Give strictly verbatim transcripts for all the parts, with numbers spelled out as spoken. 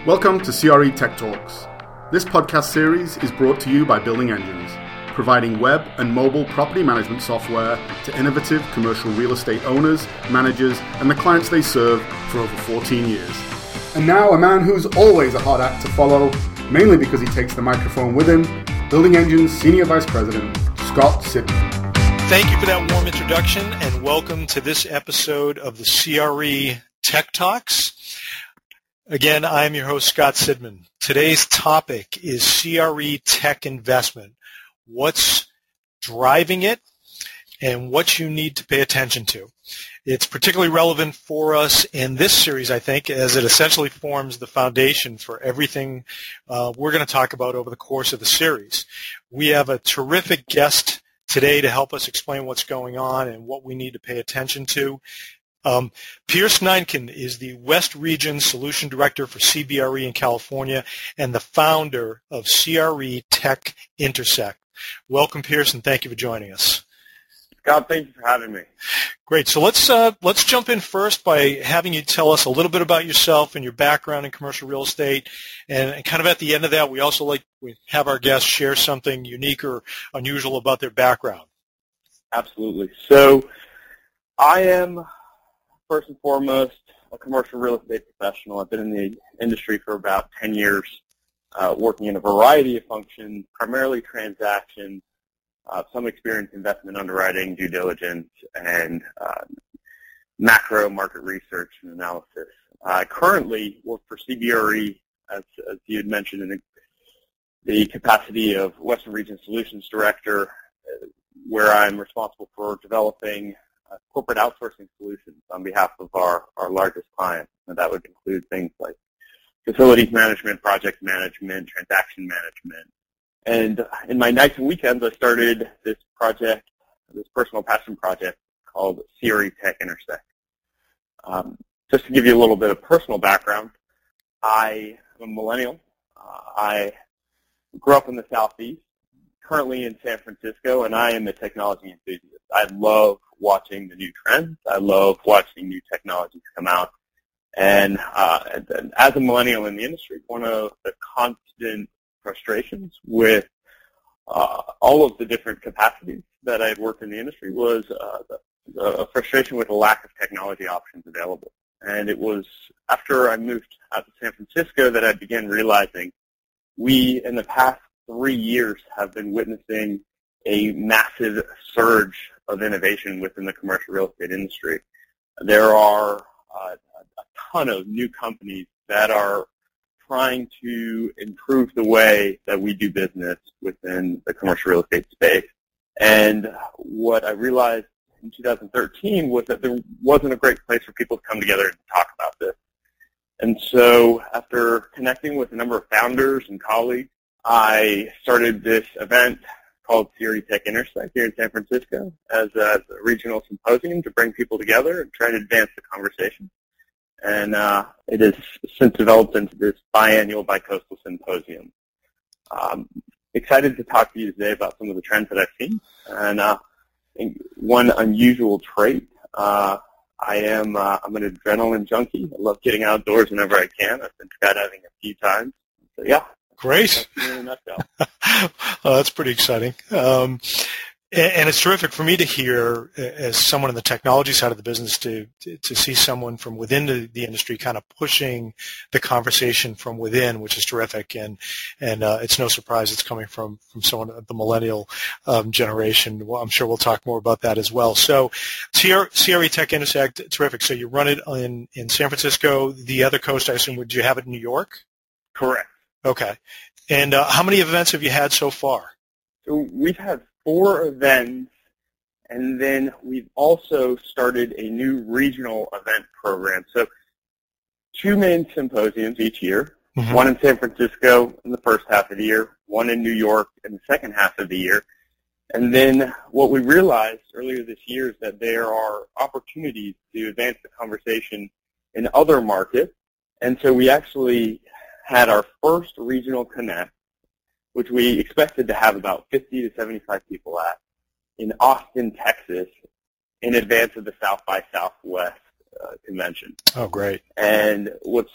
Welcome to C R E Tech Talks. This podcast series is brought to you by Building Engines, providing web and mobile property management software to innovative commercial real estate owners, managers, and the clients they serve for over fourteen years. And now a man who's always a hard act to follow, mainly because he takes the microphone with him, Building Engines Senior Vice President, Scott Sidman. Thank you for that warm introduction, and welcome to this episode of the C R E Tech Talks. Again, I'm your host, Scott Sidman. Today's topic is C R E tech investment. What's driving it and what you need to pay attention to. It's particularly relevant for us in this series, I think, as it essentially forms the foundation for everything uh, we're going to talk about over the course of the series. We have a terrific guest today to help us explain what's going on and what we need to pay attention to. Um, Pierce Nienken is the West Region Solution Director for C B R E in California and the founder of C R E Tech Intersect. Welcome, Pierce, and thank you for joining us. Scott, thank you for having me. Great. So let's uh, let's jump in first by having you tell us a little bit about yourself and your background in commercial real estate, and, and kind of at the end of that, we also like we have our guests share something unique or unusual about their background. Absolutely. So I am, first and foremost, a commercial real estate professional. I've been in the industry for about ten years, uh, working in a variety of functions, primarily transactions, uh, some experience in investment underwriting, due diligence, and uh, macro market research and analysis. I currently work for C B R E, as, as you had mentioned, in the, the capacity of Western Region Solutions Director, uh, where I'm responsible for developing Uh, corporate outsourcing solutions on behalf of our, our largest clients. And that would include things like facilities management, project management, transaction management. And in my nights and weekends, I started this project, this personal passion project called C R E Tech Intersect. Um, just to give you a little bit of personal background, I am a millennial. Uh, I grew up in the Southeast, currently in San Francisco, and I am a technology enthusiast. I love watching the new trends. I love watching new technologies come out. And, uh, and, and as a millennial in the industry, one of the constant frustrations with uh, all of the different capacities that I had worked in the industry was uh, the, the frustration with the lack of technology options available. And it was after I moved out to San Francisco that I began realizing we, in the past three years, have been witnessing a massive surge of innovation within the commercial real estate industry. There are uh, a ton of new companies that are trying to improve the way that we do business within the commercial real estate space. And what I realized in two thousand thirteen was that there wasn't a great place for people to come together and talk about this. And so after connecting with a number of founders and colleagues, I started this event called C R E Tech Intersect here in San Francisco as a regional symposium to bring people together and try to advance the conversation. And uh, it has since developed into this biannual bicoastal symposium. Um, excited to talk to you today about some of the trends that I've seen. And uh, one unusual trait, uh, I am uh, I'm an adrenaline junkie. I love getting outdoors whenever I can. I've been skydiving a few times. So yeah. Great. That's in a nutshell. Oh, that's pretty exciting. Um, and, and it's terrific for me to hear, as someone in the technology side of the business, to to, to see someone from within the, the industry kind of pushing the conversation from within, which is terrific. And and uh, it's no surprise it's coming from, from someone of the millennial um, generation. Well, I'm sure we'll talk more about that as well. So C R E Tech Intersect, terrific. So you run it in, in San Francisco. The other coast, I assume, would you have it in New York? Correct. Okay. And uh, how many events have you had so far? So we've had four events, and then we've also started a new regional event program. So two main symposiums each year, mm-hmm. one in San Francisco in the first half of the year, one in New York in the second half of the year. And then what we realized earlier this year is that there are opportunities to advance the conversation in other markets. And so we actually had our first regional connect, which we expected to have about fifty to seventy-five people at, in Austin, Texas, in advance of the South by Southwest uh, convention. Oh, great. And what's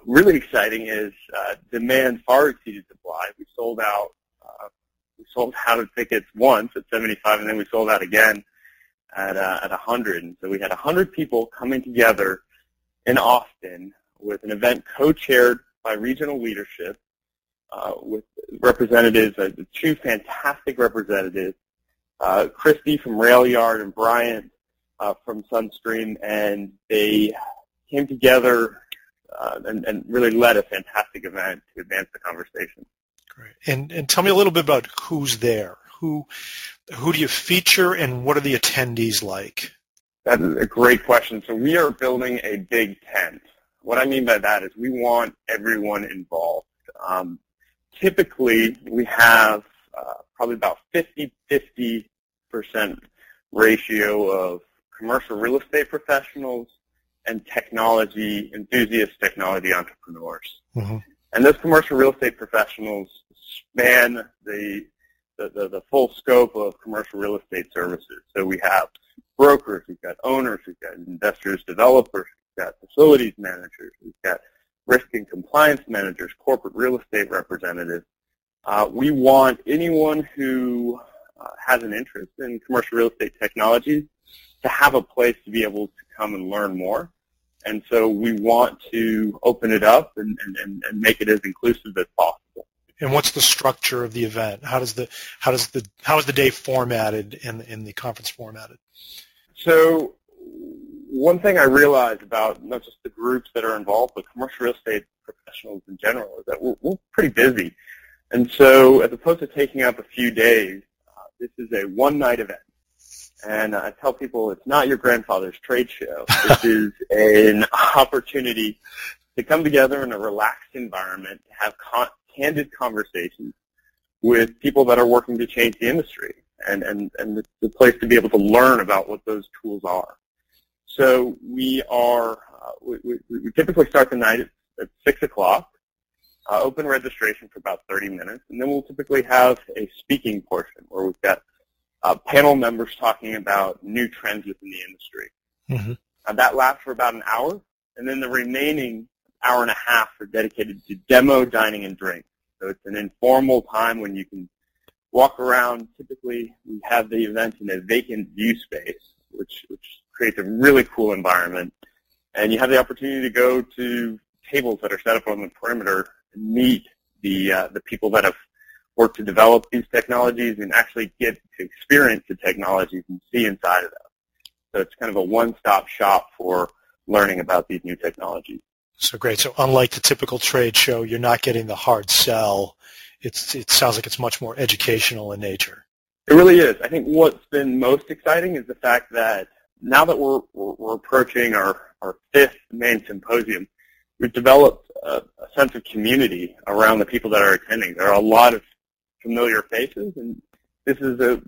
really exciting is uh, demand far exceeded supply. We sold out. Uh, we sold out of tickets once at seventy-five, and then we sold out again at uh, at one hundred. And so we had one hundred people coming together in Austin with an event co-chaired by regional leadership, uh, with representatives, uh, two fantastic representatives, uh, Christy from Railyard and Bryant uh, from Sunstream, and they came together uh, and, and really led a fantastic event to advance the conversation. Great. And and tell me a little bit about who's there. Who who do you feature, and what are the attendees like? That is a great question. So we are building a big tent. What I mean by that is we want everyone involved. Um, typically, we have uh, probably about fifty-fifty percent ratio of commercial real estate professionals and technology enthusiasts, technology entrepreneurs. Mm-hmm. And those commercial real estate professionals span the, the, the, the full scope of commercial real estate services. So we have brokers, we've got owners, we've got investors, developers, we've got facilities managers, we've got risk and compliance managers, corporate real estate representatives. Uh, we want anyone who uh, has an interest in commercial real estate technology to have a place to be able to come and learn more. And so we want to open it up and, and, and make it as inclusive as possible. And what's the structure of the event? How does the how does the how is the day formatted and in, in the conference formatted? So one thing I realized about not just the groups that are involved, but commercial real estate professionals in general, is that we're, we're pretty busy. And so as opposed to taking up a few days, uh, this is a one-night event. And I tell people it's not your grandfather's trade show. This is an opportunity to come together in a relaxed environment, to have con- candid conversations with people that are working to change the industry, and, and, and it's a place to be able to learn about what those tools are. So we are, uh, we, we, we typically start the night at, at six o'clock, uh, open registration for about thirty minutes, and then we'll typically have a speaking portion where we've got Uh, panel members talking about new trends within the industry. Mm-hmm. Uh, that lasts for about an hour, and then the remaining hour and a half are dedicated to demo, dining, and drinks. So it's an informal time when you can walk around. Typically, we have the event in a vacant view space, which, which creates a really cool environment. And you have the opportunity to go to tables that are set up on the perimeter and meet the uh, the people that have work to develop these technologies and actually get to experience the technologies and see inside of them. So it's kind of a one-stop shop for learning about these new technologies. So great. So unlike the typical trade show, you're not getting the hard sell. It's, it sounds like it's much more educational in nature. It really is. I think what's been most exciting is the fact that now that we're, we're, we're approaching our, our fifth main symposium, we've developed a, a sense of community around the people that are attending. There are a lot of familiar faces, and this is a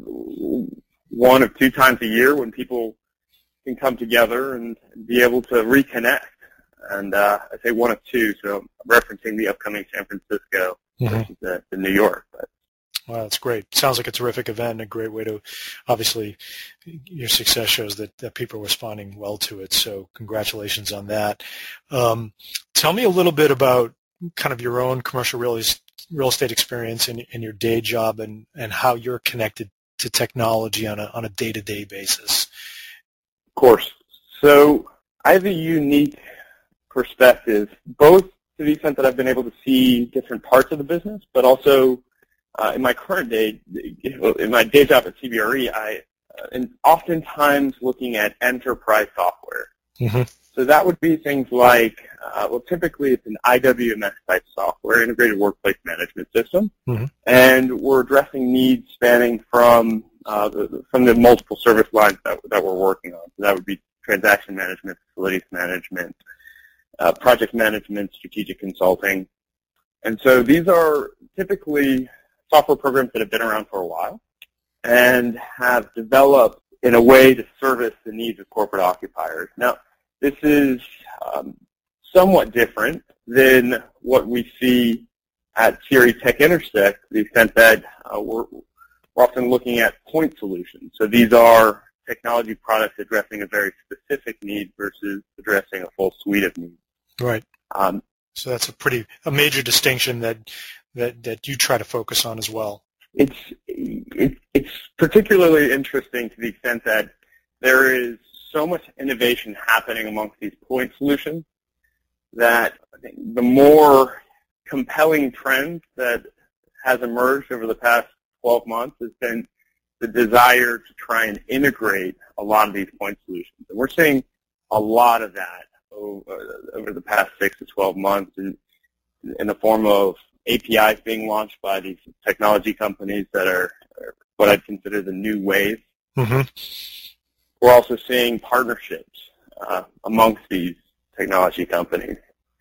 one of two times a year when people can come together and be able to reconnect. And uh, I say one of two, so I'm referencing the upcoming San Francisco mm-hmm. versus the, the New York. But. Wow, that's great. Sounds like a terrific event and a great way to, obviously, your success shows that, that people are responding well to it, so congratulations on that. Um, tell me a little bit about kind of your own commercial real estate real estate experience in, in your day job, and, and how you're connected to technology on a on a day-to-day basis. Of course. So I have a unique perspective, both to the extent that I've been able to see different parts of the business, but also uh, in my current day, in my day job at C B R E, I uh, am oftentimes looking at enterprise software. Mm-hmm. So that would be things like, uh, well, typically it's an I W M S type software, integrated workplace management system, mm-hmm. and we're addressing needs spanning from uh, the, from the multiple service lines that, that we're working on. So that would be transaction management, facilities management, uh, project management, strategic consulting. And so these are typically software programs that have been around for a while and have developed in a way to service the needs of corporate occupiers. Now, this is um, somewhat different than what we see at C R E Tech Intersect, to the extent that uh, we're, we're often looking at point solutions. So these are technology products addressing a very specific need versus addressing a full suite of needs. Right. Um, So that's a pretty a major distinction that that that you try to focus on as well. It's it, it's particularly interesting to the extent that there is so much innovation happening amongst these point solutions that I think the more compelling trend that has emerged over the past twelve months has been the desire to try and integrate a lot of these point solutions. And we're seeing a lot of that over, over the past six to twelve months in, in the form of A P Is being launched by these technology companies that are, are what I'd consider the new wave. Mm-hmm. We're also seeing partnerships uh, amongst these technology companies.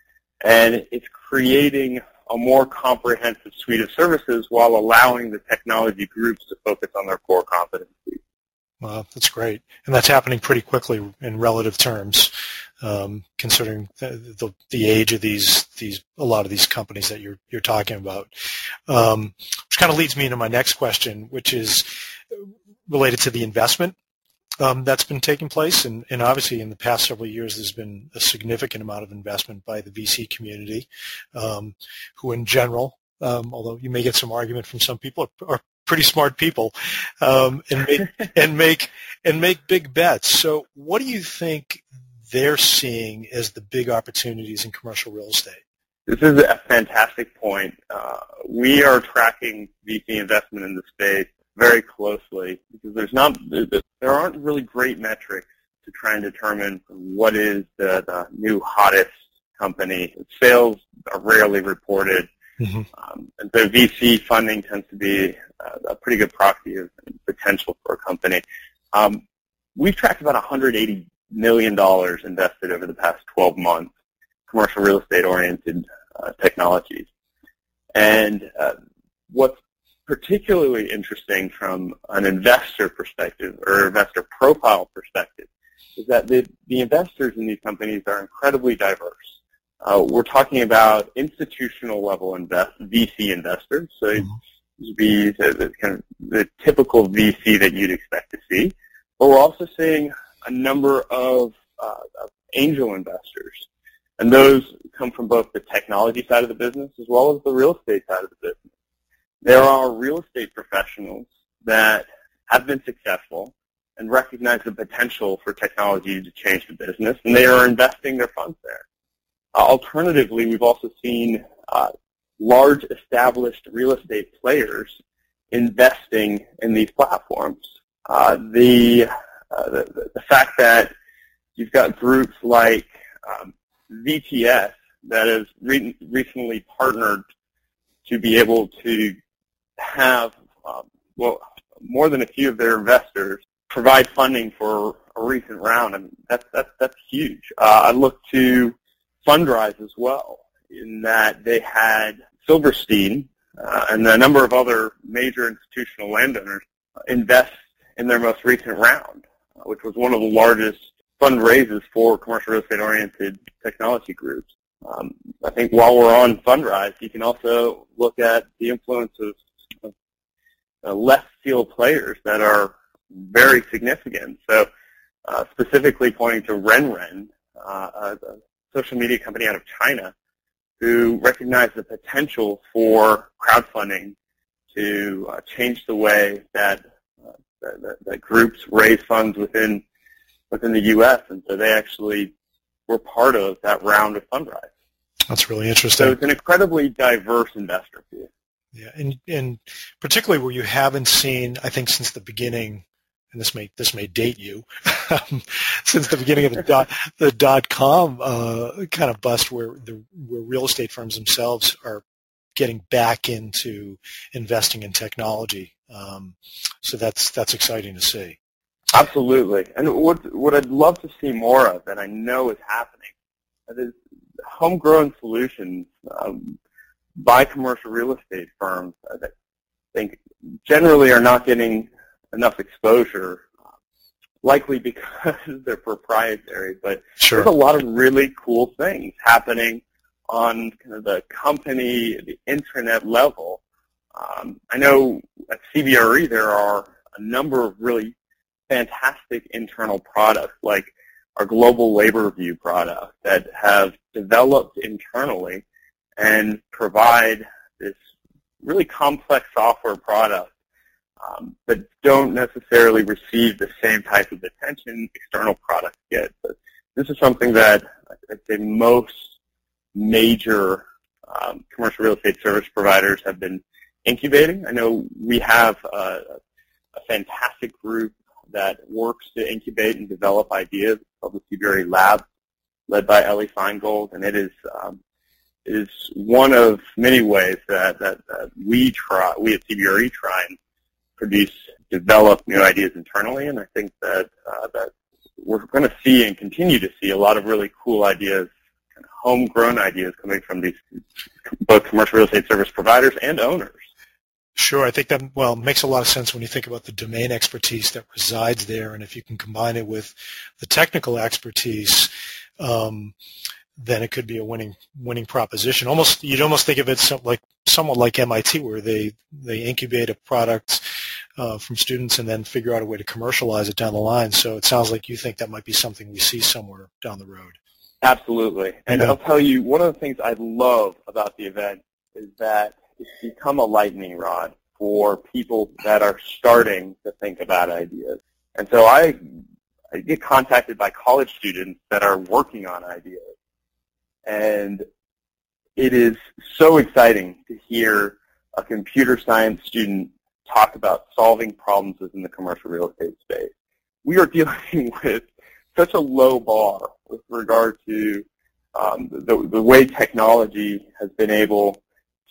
And it's creating a more comprehensive suite of services while allowing the technology groups to focus on their core competencies. Wow, that's great. And that's happening pretty quickly in relative terms, um, considering the, the, the age of these, these, a lot of these companies that you're, you're talking about. Um, which kind of leads me into my next question, which is related to the investment Um, that's been taking place, and, and obviously in the past several years there's been a significant amount of investment by the V C community, um, who in general, um, although you may get some argument from some people, are, are pretty smart people, um, and make and make and make big bets. So, what do you think they're seeing as the big opportunities in commercial real estate? This is a fantastic point. Uh, we are tracking V C investment in the space very closely because there's not there aren't really great metrics to try and determine what is the, the new hottest company. Sales are rarely reported, mm-hmm. um, and so V C funding tends to be uh, a pretty good proxy of potential for a company. Um, we've tracked about one hundred eighty million dollars invested over the past twelve months, commercial real estate oriented uh, technologies, and uh, what's particularly interesting from an investor perspective or investor profile perspective is that the, the investors in these companies are incredibly diverse. Uh, we're talking about institutional level invest, V C investors, so mm-hmm. these would be the, the, kind of the typical V C that you'd expect to see, but we're also seeing a number of, uh, of angel investors, and those come from both the technology side of the business as well as the real estate side of the business. There are real estate professionals that have been successful and recognize the potential for technology to change the business, and they are investing their funds there. Uh, alternatively, we've also seen uh, large established real estate players investing in these platforms. Uh, the, uh, the the fact that you've got groups like um, V T S that has re- recently partnered to be able to have, um, well, more than a few of their investors provide funding for a recent round, and that's that's that's huge. Uh, I look to Fundrise as well, in that they had Silverstein uh, and a number of other major institutional landowners invest in their most recent round, uh, which was one of the largest fundraisers for commercial real estate-oriented technology groups. Um, I think while we're on Fundrise, you can also look at the influence of Uh, left field players that are very significant. So uh, specifically pointing to RenRen, uh, a, a social media company out of China, who recognized the potential for crowdfunding to uh, change the way that, uh, that, that groups raise funds within within the U S, and so they actually were part of that round of Fundrise. That's really interesting. So it's an incredibly diverse investor pool. Yeah, and, and particularly where you haven't seen, I think, since the beginning, and this may this may date you, since the beginning of the dot the dot com uh, kind of bust, where the where real estate firms themselves are getting back into investing in technology. Um, so that's that's exciting to see. Absolutely, and what what I'd love to see more of, and I know is happening, is homegrown solutions. Um, by commercial real estate firms that I think generally are not getting enough exposure, likely because they're proprietary, but sure. There's a lot of really cool things happening on kind of the company, the intranet level. Um, I know at C B R E there are a number of really fantastic internal products like our global labor review product that have developed internally and provide this really complex software product, um, but don't necessarily receive the same type of attention external products get. But this is something that I'd say most major um, commercial real estate service providers have been incubating. I know we have a, a fantastic group that works to incubate and develop ideas called the C B R E Lab, led by Ellie Feingold, and it is um, it is one of many ways that, that, that we try, we at C B R E try and produce, develop new ideas internally, and I think that uh, that we're going to see and continue to see a lot of really cool ideas, kind of homegrown ideas coming from these both commercial real estate service providers and owners. Sure. I think that, well, makes a lot of sense when you think about the domain expertise that resides there, and if you can combine it with the technical expertise, um, then it could be a winning winning proposition. Almost, you'd almost think of it some, like somewhat like M I T, where they, they incubate a product uh, from students and then figure out a way to commercialize it down the line. So it sounds like you think that might be something we see somewhere down the road. Absolutely. And yeah. I'll tell you, one of the things I love about the event is that it's become a lightning rod for people that are starting to think about ideas. And so I, I get contacted by college students that are working on ideas. And it is so exciting to hear a computer science student talk about solving problems within the commercial real estate space. We are dealing with such a low bar with regard to um, the, the way technology has been able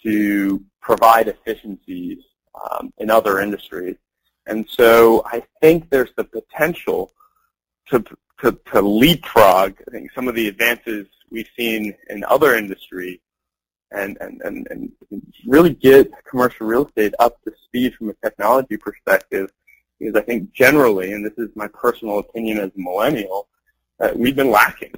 to provide efficiencies um, in other industries. And so I think there's the potential to, to, to leapfrog, I think, some of the advances we've seen in other industries and, and, and, and really get commercial real estate up to speed from a technology perspective, because I think generally, and this is my personal opinion as a millennial, that we've been lacking.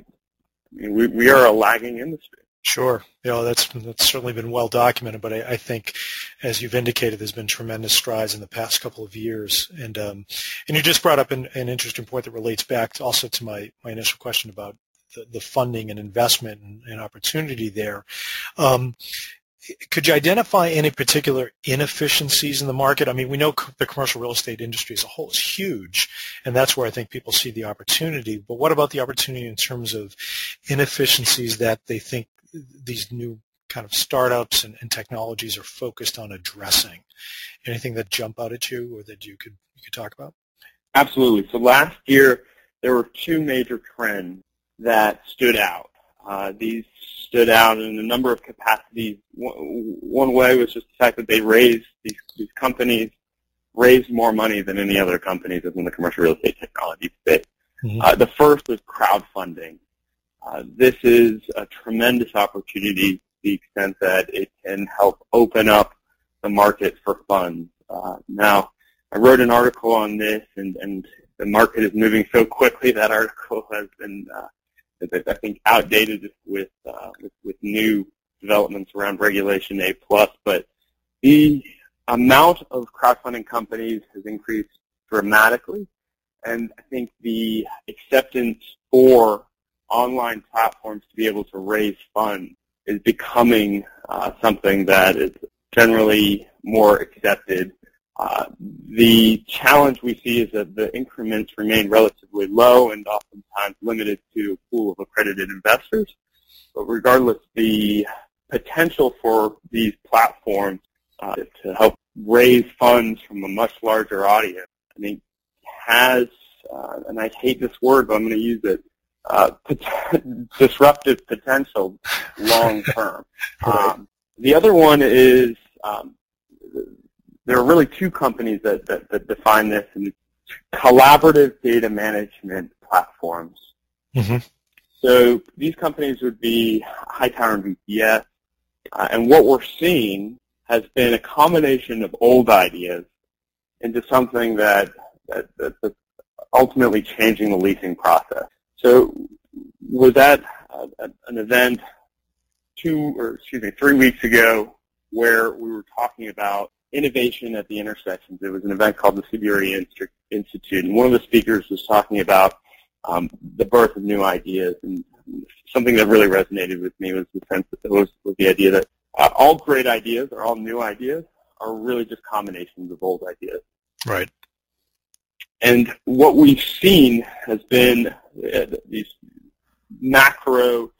I mean, we, we are a lagging industry. Sure. You know, that's, that's certainly been well documented, but I, I think, as you've indicated, there's been tremendous strides in the past couple of years. And um, and you just brought up an, an interesting point that relates back to also to my, my initial question about the, the funding and investment and, and opportunity there. Um, could you identify any particular inefficiencies in the market? I mean, we know the commercial real estate industry as a whole is huge, and that's where I think people see the opportunity. But what about the opportunity in terms of inefficiencies that they think these new kind of startups and, and technologies are focused on addressing? Anything that jump out at you or that you could you could talk about? Absolutely. So last year, there were two major trends that stood out. Uh, these stood out in a number of capacities. One, one way was just the fact that they raised, these, these companies raised more money than any other companies within the commercial real estate technology space. Mm-hmm. Uh, the first was crowdfunding. Uh, this is a tremendous opportunity to the extent that it can help open up the market for funds. Uh, now, I wrote an article on this, and, and the market is moving so quickly. That article has been, uh, I think, outdated with, uh, with with new developments around Regulation A plus. But the amount of crowdfunding companies has increased dramatically, and I think the acceptance for online platforms to be able to raise funds is becoming uh, something that is generally more accepted. Uh, the challenge we see is that the increments remain relatively low and oftentimes limited to a pool of accredited investors. But regardless, the potential for these platforms uh, to help raise funds from a much larger audience, I think, has, uh, and I hate this word, but I'm going to use it, uh, pot- disruptive potential long term. Right. Um, the other one is um, there are really two companies that, that, that define this, and collaborative data management platforms. Mm-hmm. So these companies would be Hightower and V P S, uh, and what we're seeing has been a combination of old ideas into something that, that, that's ultimately changing the leasing process. So was at uh, an event two or excuse me three weeks ago where we were talking about innovation at the intersections. It was an event called the C B R E Institute, and one of the speakers was talking about um, the birth of new ideas. And something that really resonated with me was the sense that there was, was the idea that uh, all great ideas or all new ideas are really just combinations of old ideas. Right. And what we've seen has been uh, these macro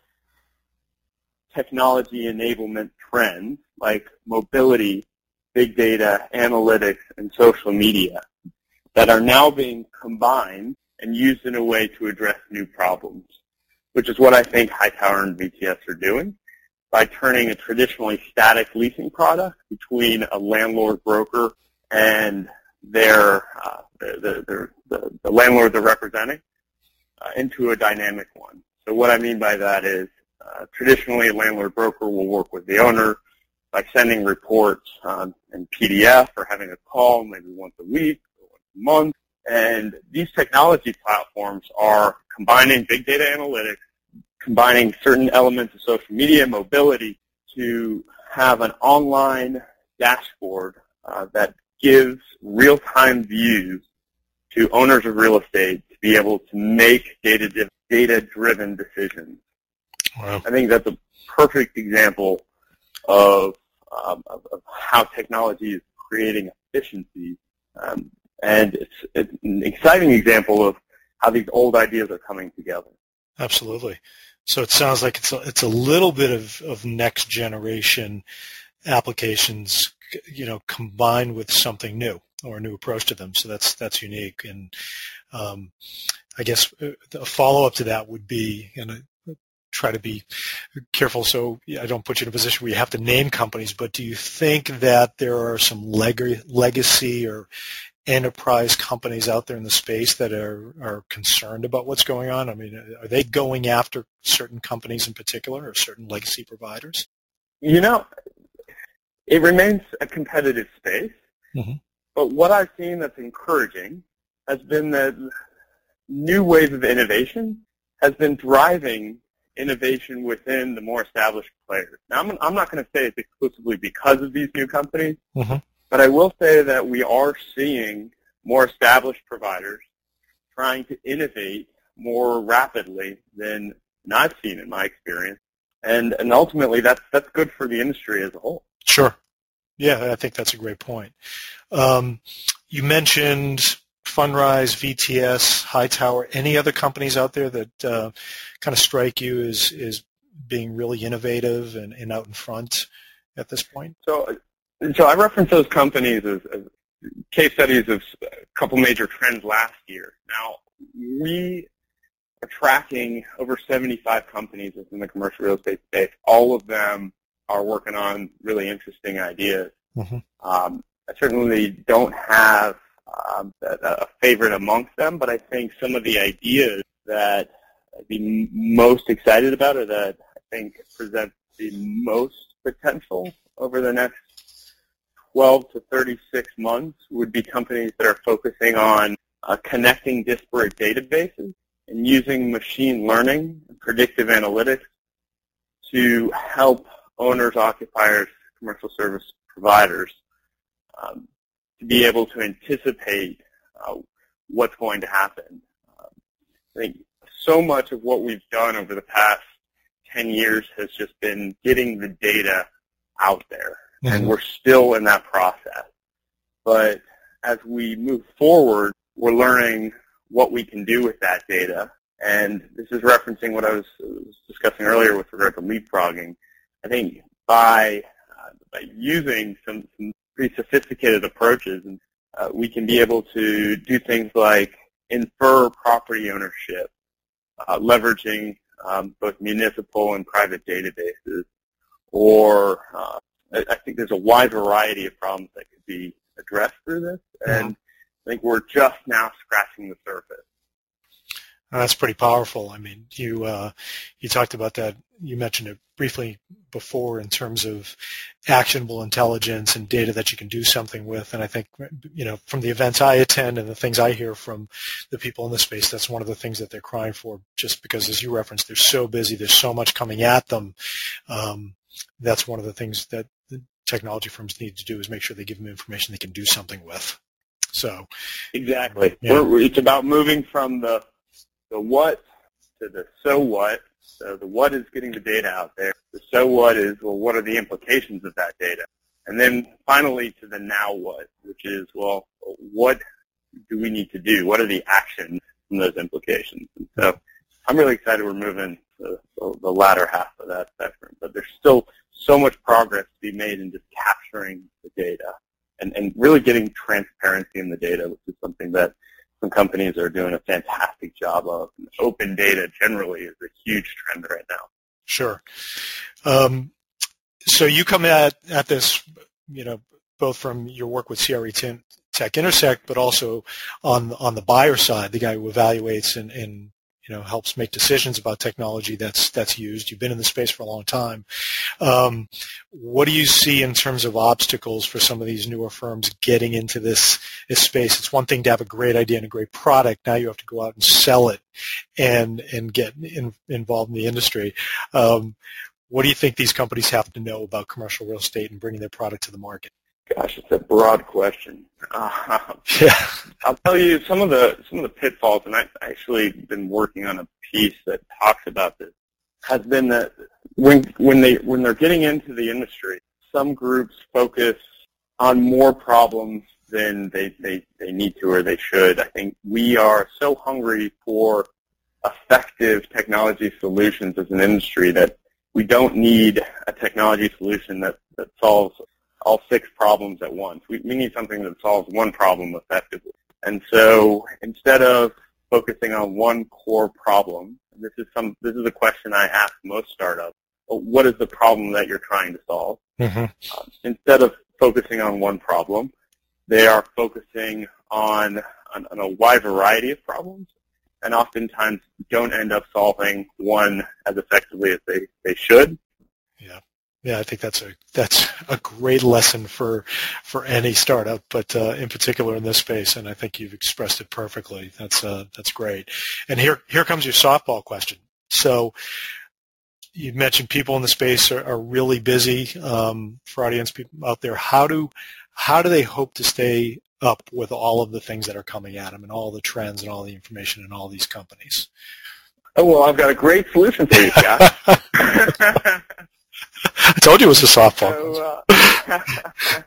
technology enablement trends like mobility, big data, analytics, and social media that are now being combined and used in a way to address new problems, which is what I think Hightower and V T S are doing by turning a traditionally static leasing product between a landlord broker and their uh, the, the, the, the landlord they're representing uh, into a dynamic one. So what I mean by that is uh, traditionally a landlord broker will work with the owner by sending reports um, in P D F or having a call maybe once a week or once a month. And these technology platforms are combining big data analytics, combining certain elements of social media mobility to have an online dashboard uh, that gives real-time views to owners of real estate to be able to make data data-driven decisions. Wow. I think that's a perfect example of, um, of, of how technology is creating efficiency, um, and it's, it's an exciting example of how these old ideas are coming together. Absolutely. So it sounds like it's a, it's a little bit of, of next generation applications, you know, combined with something new or a new approach to them. So that's that's unique. And um, I guess a follow-up to that would be, and I try to be careful so I don't put you in a position where you have to name companies, but do you think that there are some leg- legacy or enterprise companies out there in the space that are, are concerned about what's going on? I mean, are they going after certain companies in particular or certain legacy providers? You know, it remains a competitive space, mm-hmm. but what I've seen that's encouraging has been that new wave of innovation has been driving innovation within the more established players. Now, I'm, I'm not going to say it's exclusively because of these new companies, mm-hmm. but I will say that we are seeing more established providers trying to innovate more rapidly than, than I've seen in my experience. And, and ultimately, that's, that's good for the industry as a whole. Sure. Yeah, I think that's a great point. Um, you mentioned Fundrise, V T S, Hightower. Any other companies out there that uh, kind of strike you as, as being really innovative and, and out in front at this point? So, so I reference those companies as, as case studies of a couple major trends last year. Now, we are tracking over seventy-five companies within the commercial real estate space. All of them are working on really interesting ideas. Mm-hmm. Um, I certainly don't have um, a, a favorite amongst them, but I think some of the ideas that I'd be most excited about or that I think present the most potential over the next twelve to thirty-six months would be companies that are focusing on uh, connecting disparate databases and using machine learning and predictive analytics to help owners, occupiers, commercial service providers um, to be able to anticipate uh, what's going to happen. Um, I think so much of what we've done over the past ten years has just been getting the data out there, mm-hmm. and we're still in that process. But as we move forward, we're learning what we can do with that data, and this is referencing what I was, was discussing earlier with regard to leapfrogging. I think by, uh, by using some, some pretty sophisticated approaches, and, uh, we can be able to do things like infer property ownership, uh, leveraging um, both municipal and private databases, or uh, I, I think there's a wide variety of problems that could be addressed through this, and I think we're just now scratching the surface. That's pretty powerful. I mean, you uh, you talked about that. You mentioned it briefly before in terms of actionable intelligence and data that you can do something with. And I think, you know, from the events I attend and the things I hear from the people in the space, that's one of the things that they're crying for. Just because, as you referenced, they're so busy, there's so much coming at them. Um, that's one of the things that the technology firms need to do is make sure they give them information they can do something with. So exactly, yeah. We're, it's about moving from the the what to the so what. So the what is getting the data out there. The so what is, well, what are the implications of that data? And then finally to the now what, which is, well, what do we need to do? What are the actions from those implications? And so I'm really excited we're moving to the, the latter half of that spectrum. But there's still so much progress to be made in just capturing the data and, and really getting transparency in the data, which is something that some companies are doing a fantastic job of. And open data generally is a huge trend right now. Sure. Um, so you come at, at this, you know, both from your work with C R E Tech Intersect, but also on on the buyer side, the guy who evaluates and, and you know helps make decisions about technology that's that's used. You've been in the space for a long time. Um, what do you see in terms of obstacles for some of these newer firms getting into this, this space? It's one thing to have a great idea and a great product. Now you have to go out and sell it and and get in, involved in the industry. Um, what do you think these companies have to know about commercial real estate and bringing their product to the market? Gosh, it's a broad question. Uh, yeah. I'll tell you some of the some of the pitfalls, and I've actually been working on a piece that talks about this. Has been that when when they when they're getting into the industry, some groups focus on more problems than they they, they need to or they should. I think we are so hungry for effective technology solutions as an industry that we don't need a technology solution that, that solves all six problems at once. We, we need something that solves one problem effectively. And so instead of focusing on one core problem, this is some this is a question I ask most startups. What is the problem that you're trying to solve? Mm-hmm. Uh, instead of focusing on one problem, they are focusing on, on, on a wide variety of problems, and oftentimes don't end up solving one as effectively as they, they should. Yeah. Yeah, I think that's a that's a great lesson for for any startup, but uh, in particular in this space, and I think you've expressed it perfectly. That's uh, that's great. And here here comes your softball question. So you mentioned people in the space are, are really busy. Um, for audience people out there, how do how do they hope to stay up with all of the things that are coming at them and all the trends and all the information in all these companies? Oh, well, I've got a great solution for you, Scott. I told you it was a softball. So, uh,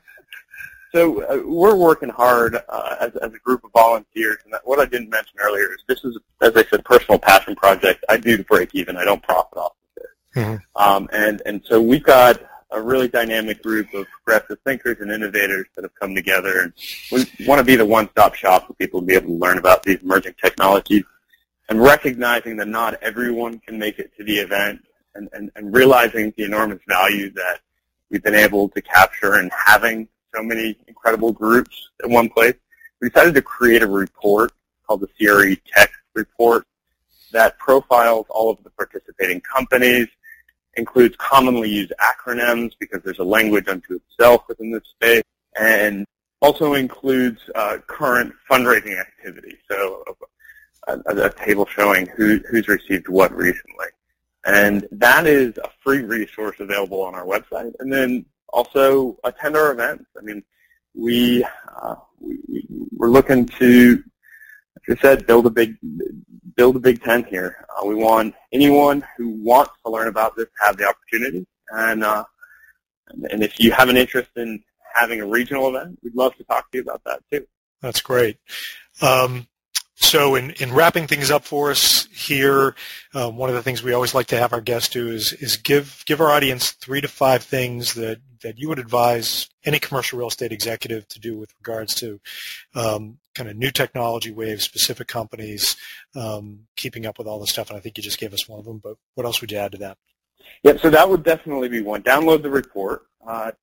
so uh, we're working hard uh, as, as a group of volunteers. And that, what I didn't mention earlier is this is, as I said, a personal passion project. I do to break even. I don't profit off of it. Mm-hmm. Um, and, and so we've got a really dynamic group of progressive thinkers and innovators that have come together. And we want to be the one-stop shop for people to be able to learn about these emerging technologies, and recognizing that not everyone can make it to the event. And, and, and realizing the enormous value that we've been able to capture and having so many incredible groups in one place, we decided to create a report called the C R E Tech Report that profiles all of the participating companies, includes commonly used acronyms because there's a language unto itself within this space, and also includes uh, current fundraising activity, so a, a, a table showing who, who's received what recently. And that is a free resource available on our website. And then also attend our events. I mean, we, uh, we we're looking to, like I said, build a big build a big tent here. Uh, we want anyone who wants to learn about this to have the opportunity. And uh, and if you have an interest in having a regional event, we'd love to talk to you about that too. That's great. Um, So in, in wrapping things up for us here, uh, one of the things we always like to have our guests do is, is give give our audience three to five things that, that you would advise any commercial real estate executive to do with regards to um, kind of new technology waves, specific companies, um, keeping up with all this stuff. And I think you just gave us one of them, but what else would you add to that? Yeah, so that would definitely be one. Download the report. Uh,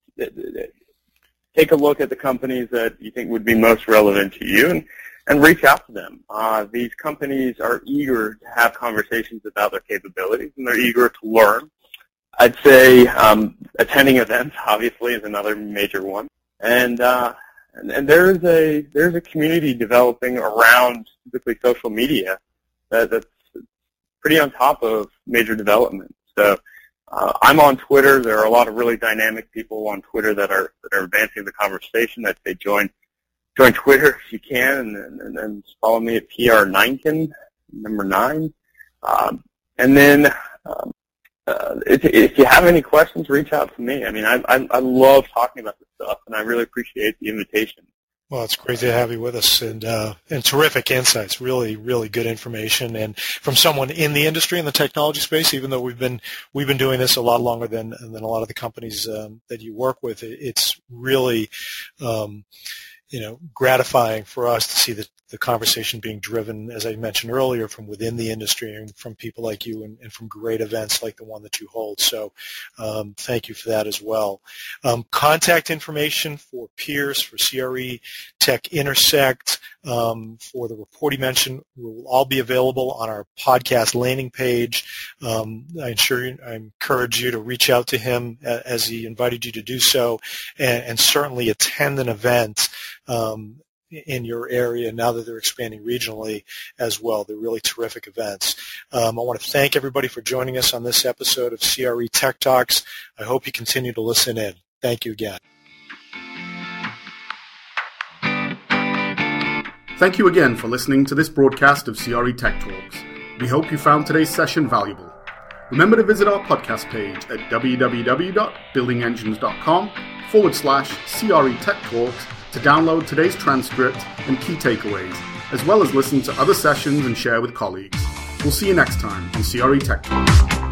take a look at the companies that you think would be most relevant to you, and and reach out to them. Uh, these companies are eager to have conversations about their capabilities, and they're eager to learn. I'd say um, attending events, obviously, is another major one. And, uh, and and there's a there's a community developing around typically social media that, that's pretty on top of major developments. So uh, I'm on Twitter. There are a lot of really dynamic people on Twitter that are that are advancing the conversation. I'd say join. Join Twitter if you can, and, and, and follow me at P R Ninekin, number nine. Um, and then um, uh, if, if you have any questions, reach out to me. I mean, I, I, I love talking about this stuff, and I really appreciate the invitation. Well, it's great to have you with us, and uh, and terrific insights. Really, really good information, and from someone in the industry in the technology space. Even though we've been we've been doing this a lot longer than than a lot of the companies um, that you work with, it's really um, you know gratifying for us to see the the conversation being driven, as I mentioned earlier, from within the industry and from people like you, and, and from great events like the one that you hold. So um, thank you for that as well. Um, contact information for peers, for C R E Tech Intersect, um, for the report you mentioned will all be available on our podcast landing page. Um, I, ensure, I encourage you to reach out to him as he invited you to do so, and, and certainly attend an event um, in your area now that they're expanding regionally as well. They're really terrific events. Um, I want to thank everybody for joining us on this episode of C R E Tech Talks. I hope you continue to listen in. Thank you again. Thank you again for listening to this broadcast of C R E Tech Talks. We hope you found today's session valuable. Remember to visit our podcast page at www.buildingengines.com forward slash CRE Tech Talks to download today's transcript and key takeaways, as well as listen to other sessions and share with colleagues. We'll see you next time on C R E Tech Talks.